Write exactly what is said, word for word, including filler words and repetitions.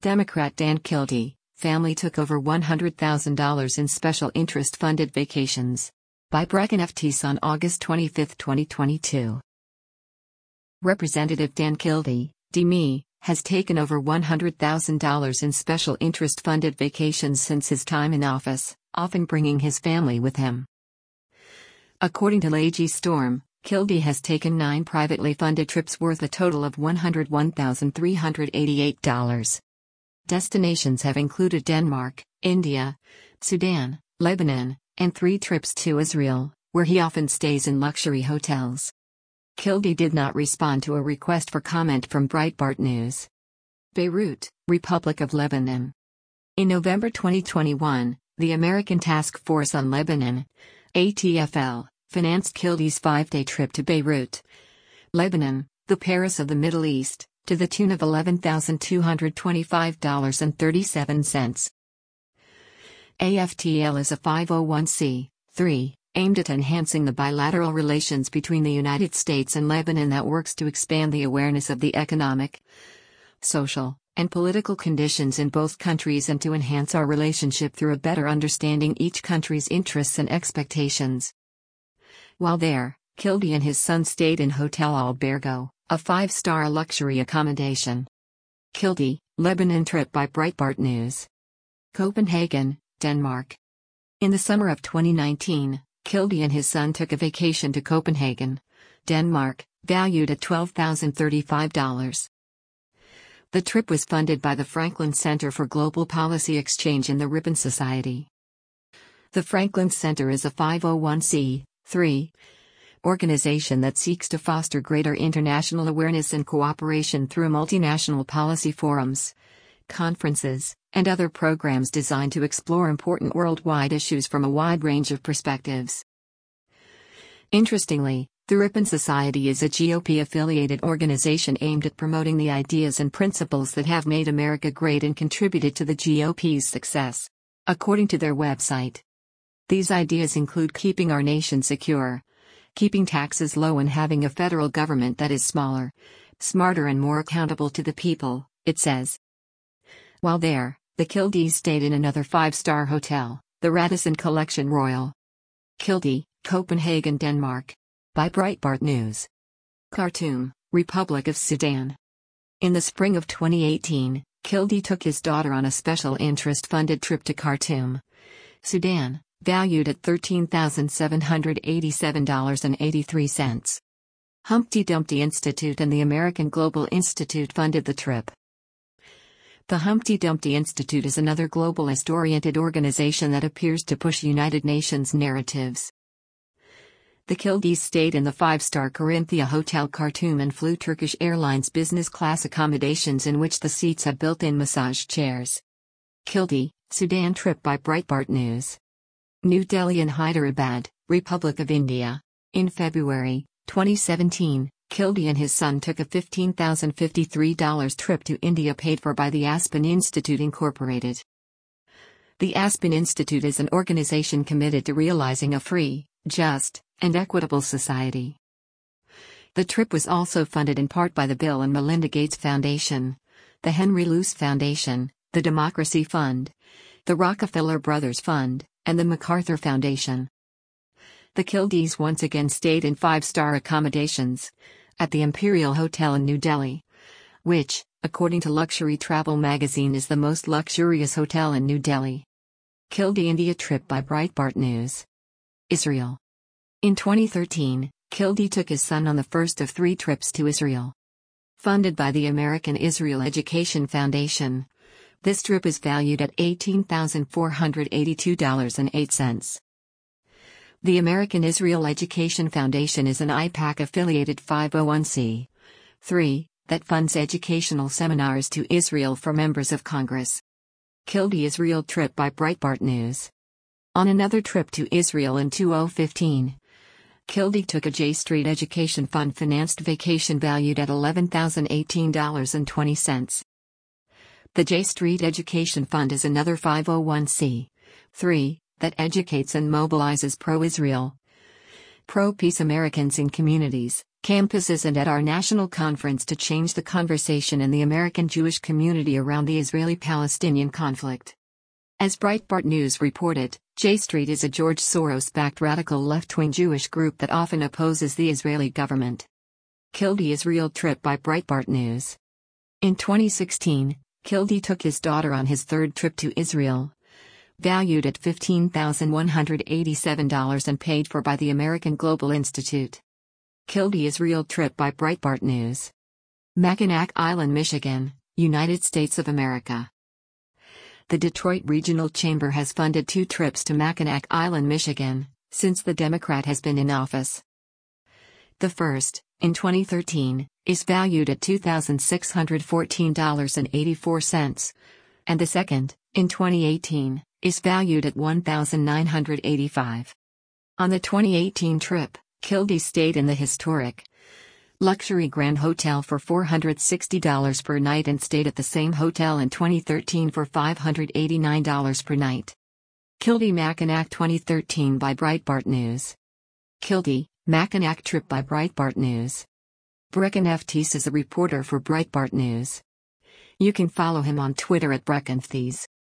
Democrat Dan Kildee, family took over one hundred thousand dollars in special interest-funded vacations. By Brecken F T S on August twenty-fifth, twenty twenty-two. Representative Dan Kildee, D M I, has taken over one hundred thousand dollars in special interest-funded vacations since his time in office, often bringing his family with him. According to Laji Storm, Kildee has taken nine privately funded trips worth a total of one hundred one thousand three hundred eighty-eight dollars. Destinations have included Denmark, India, Sudan, Lebanon, and three trips to Israel, where he often stays in luxury hotels. Kildee did not respond to a request for comment from Breitbart News. Beirut, Republic of Lebanon. In November twenty twenty-one, the American Task Force on Lebanon, A T F L, financed Kildee's five-day trip to Beirut, Lebanon, the Paris of the Middle East, to the tune of eleven thousand two hundred twenty-five dollars and thirty-seven cents. A F T L is a five oh one c three, aimed at enhancing the bilateral relations between the United States and Lebanon that works to expand the awareness of the economic, social, and political conditions in both countries and to enhance our relationship through a better understanding each country's interests and expectations. While there, Kildee and his son stayed in Hotel Albergo, a five-star luxury accommodation. Kildee, Lebanon trip by Breitbart News. Copenhagen, Denmark. In the summer of twenty nineteen, Kildee and his son took a vacation to Copenhagen, Denmark, valued at twelve thousand thirty-five dollars. The trip was funded by the Franklin Center for Global Policy Exchange and the Ripon Society. The Franklin Center is a five oh one c three organization that seeks to foster greater international awareness and cooperation through multinational policy forums, conferences, and other programs designed to explore important worldwide issues from a wide range of perspectives. Interestingly, the Ripon Society is a G O P-affiliated organization aimed at promoting the ideas and principles that have made America great and contributed to the G O P's success. According to their website, these ideas include keeping our nation secure, keeping taxes low, and having a federal government that is smaller, smarter, and more accountable to the people, it says. While there, the Kildees stayed in another five-star hotel, the Radisson Collection Royal. Kildee, Copenhagen, Denmark. By Breitbart News. Khartoum, Republic of Sudan. In the spring of twenty eighteen, Kildee took his daughter on a special interest-funded trip to Khartoum, Sudan, valued at thirteen thousand seven hundred eighty-seven dollars and eighty-three cents. Humpty Dumpty Institute and the American Global Institute funded the trip. The Humpty Dumpty Institute is another globalist-oriented organization that appears to push United Nations narratives. The Kildees stayed in the five-star Corinthia Hotel Khartoum and flew Turkish Airlines business-class accommodations in which the seats have built-in massage chairs. Kildee, Sudan trip by Breitbart News. New Delhi and Hyderabad, Republic of India. In February twenty seventeen, Kildee and his son took a fifteen thousand fifty-three dollars trip to India paid for by the Aspen Institute Incorporated. The Aspen Institute is an organization committed to realizing a free, just, and equitable society. The trip was also funded in part by the Bill and Melinda Gates Foundation, the Henry Luce Foundation, the Democracy Fund, the Rockefeller Brothers Fund, and the MacArthur Foundation. The Kildees once again stayed in five-star accommodations at the Imperial Hotel in New Delhi, which, according to Luxury Travel magazine, is the most luxurious hotel in New Delhi. Kildee India trip by Breitbart News. Israel. In twenty thirteen, Kildee took his son on the first of three trips to Israel. Funded by the American Israel Education Foundation, this trip is valued at eighteen thousand four hundred eighty-two dollars and eight cents. The American Israel Education Foundation is an I PAC-affiliated five oh one c three that funds educational seminars to Israel for members of Congress. Kildee Israel trip by Breitbart News. On another trip to Israel in two thousand fifteen, Kildee took a J Street Education Fund-financed vacation valued at eleven thousand eighteen dollars and twenty cents. The J Street Education Fund is another five oh one c three that educates and mobilizes pro-Israel, pro-peace Americans in communities, campuses and at our national conference to change the conversation in the American Jewish community around the Israeli-Palestinian conflict. As Breitbart News reported, J Street is a George Soros-backed radical left-wing Jewish group that often opposes the Israeli government. Kildee Israel trip by Breitbart News. In twenty sixteen, Kildee took his daughter on his third trip to Israel, valued at fifteen thousand one hundred eighty-seven dollars and paid for by the American Global Institute. Kildee Israel trip by Breitbart News. Mackinac Island, Michigan, United States of America. The Detroit Regional Chamber has funded two trips to Mackinac Island, Michigan, since the Democrat has been in office. The first, in twenty thirteen, is valued at two thousand six hundred fourteen dollars and eighty-four cents, and the second, in twenty eighteen, is valued at one thousand nine hundred eighty-five dollars. On the twenty eighteen trip, Kildee stayed in the historic luxury Grand Hotel for four hundred sixty dollars per night and stayed at the same hotel in twenty thirteen for five hundred eighty-nine dollars per night. Kildee Mackinac twenty thirteen by Breitbart News. Kildee, Mackinac trip by Breitbart News. Brecken Fthies is a reporter for Breitbart News. You can follow him on Twitter at Brecken Fthies.